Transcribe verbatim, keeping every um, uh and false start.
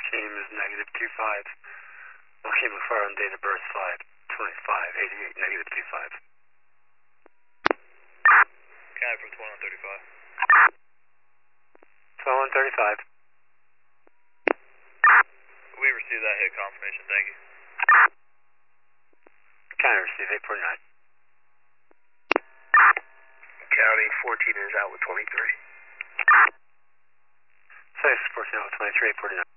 Team is negative two five. Joaquin McFarland, date of birth five twenty-five eighty-eight, negative two five. County from twenty-one thirty-five. twenty-one thirty-five. We received that hit confirmation, thank you. County received eight forty-nine. County fourteen is out with twenty-three. Safe fourteen out with twenty-three, eight forty-nine.